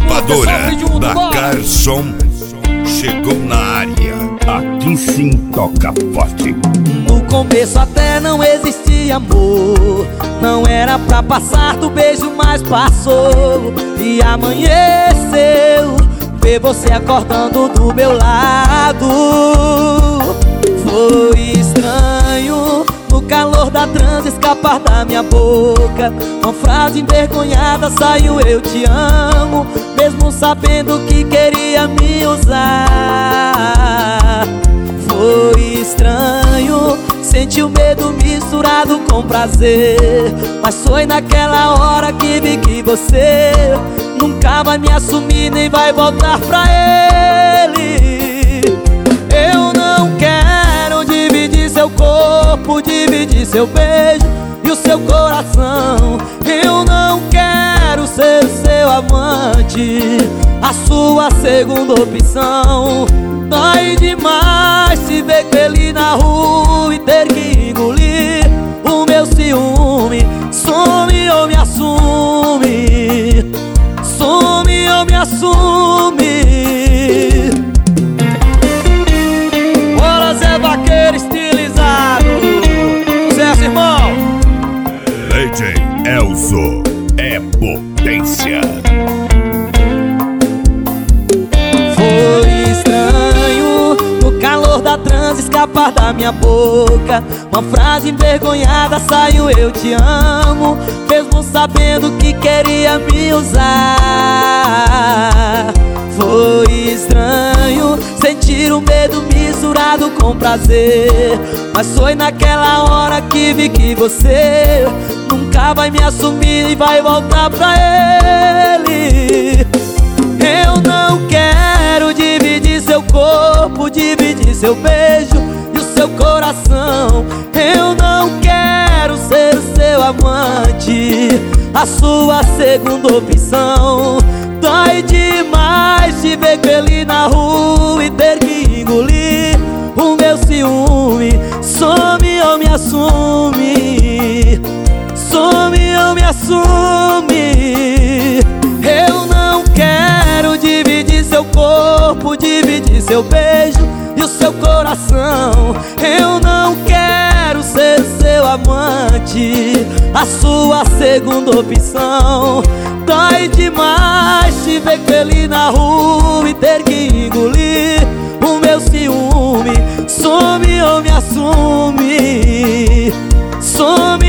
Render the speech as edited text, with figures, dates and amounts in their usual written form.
Limpadora da Carson chegou na área. Aqui sim toca forte. No começo até não existia amor, não era pra passar do beijo, mas passou. E amanheceu, ver você acordando do meu lado. Foi estranho, no calor da transa escapar da minha boca uma frase envergonhada saiu: eu te amo, mesmo sabendo que queria me usar. Foi estranho, senti o medo misturado com prazer, mas foi naquela hora que vi que você nunca vai me assumir nem vai voltar pra ele. Eu não quero dividir seu corpo, dividir seu beijo e o seu coração. Eu não quero ser o seu amante, a sua segunda opção. Dói demais se ver com ele na rua e ter que engolir o meu ciúme. Some ou me assume, some ou me assume. Bora Zé Vaqueiro estilizado. Sucesso, irmão. DJ Elzo é potência. Foi estranho, no calor da transa escapar da minha boca uma frase envergonhada saiu: eu te amo, mesmo sabendo que queria me usar. Foi estranho, sentir o medo misturado com prazer, mas foi naquela hora que vi que você nunca vai me assumir e vai voltar pra ele. Eu não quero dividir seu corpo, dividir seu beijo e o seu coração. Eu não quero ser o seu amante, a sua segunda opção. Dói demais te ver com ele na rua e ter que engolir o meu ciúme. Some ou me assume, some ou me assume. Eu não quero dividir seu corpo, dividir seu beijo e o seu coração. Eu não quero ser o seu amante, a sua segunda opção. Dói demais te ver com ele na rua e ter que engolir o meu ciúme. Some ou me assume, some